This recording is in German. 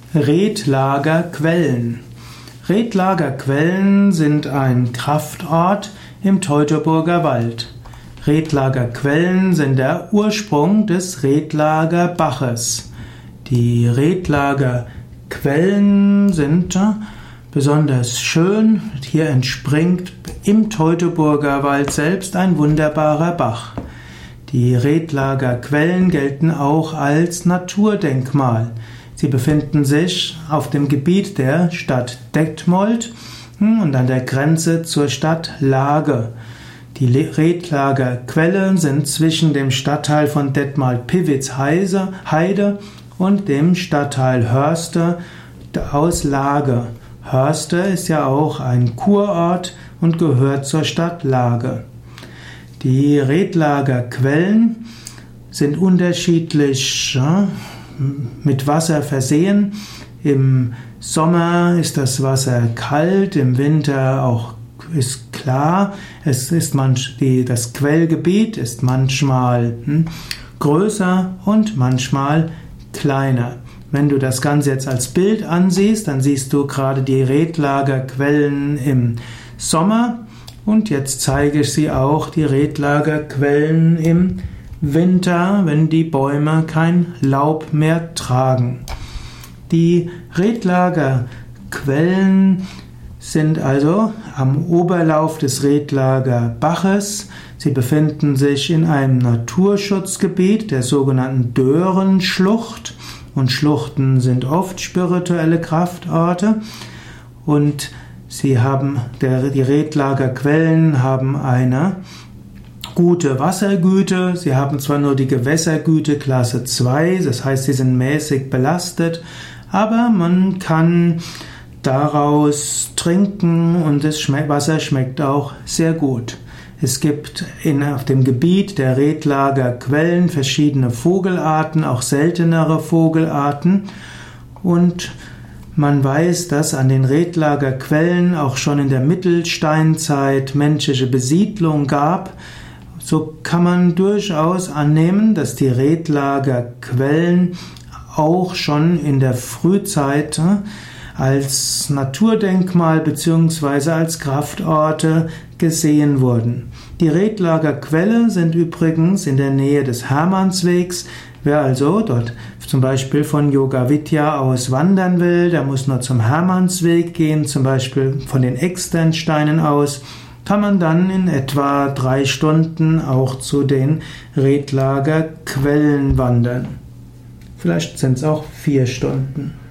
Redlagerquellen. Redlagerquellen sind ein Kraftort im Teutoburger Wald. Redlagerquellen sind der Ursprung des Redlagerbaches. Die Redlagerquellen sind besonders schön. Hier entspringt im Teutoburger Wald selbst ein wunderbarer Bach. Die Redlagerquellen gelten auch als Naturdenkmal. Sie befinden sich auf dem Gebiet der Stadt Detmold und an der Grenze zur Stadt Lage. Die Redlagerquellen sind zwischen dem Stadtteil von Detmold-Piewitz-Heide und dem Stadtteil Hörste aus Lage. Hörste ist ja auch ein Kurort und gehört zur Stadt Lage. Die Redlagerquellen sind unterschiedlich mit Wasser versehen. Im Sommer ist das Wasser kalt, im Winter auch ist klar. Das Quellgebiet ist manchmal größer und manchmal kleiner. Wenn du das Ganze jetzt als Bild ansiehst, dann siehst du gerade die Redlagerquellen im Sommer und jetzt zeige ich sie auch, die Redlagerquellen im Winter, wenn die Bäume kein Laub mehr tragen. Die Redlagerquellen sind also am Oberlauf des Redlagerbaches. Sie befinden sich in einem Naturschutzgebiet, der sogenannten Dörenschlucht. Und Schluchten sind oft spirituelle Kraftorte. Und die Redlagerquellen haben eine gute Wassergüte. Sie haben zwar nur die Gewässergüte Klasse 2, das heißt, sie sind mäßig belastet, aber man kann daraus trinken und das Wasser schmeckt auch sehr gut. Es gibt auf dem Gebiet der Redlagerquellen verschiedene Vogelarten, auch seltenere Vogelarten, und man weiß, dass an den Redlagerquellen auch schon in der Mittelsteinzeit menschliche Besiedlung gab. So kann man durchaus annehmen, dass die Redlagerquellen auch schon in der Frühzeit als Naturdenkmal bzw. als Kraftorte gesehen wurden. Die Redlagerquellen sind übrigens in der Nähe des Hermannswegs. Wer also dort zum Beispiel von Yogavidya aus wandern will, der muss nur zum Hermannsweg gehen, zum Beispiel von den Externsteinen aus, kann man dann in etwa 3 Stunden auch zu den Redlagerquellen wandern. Vielleicht sind es auch 4 Stunden.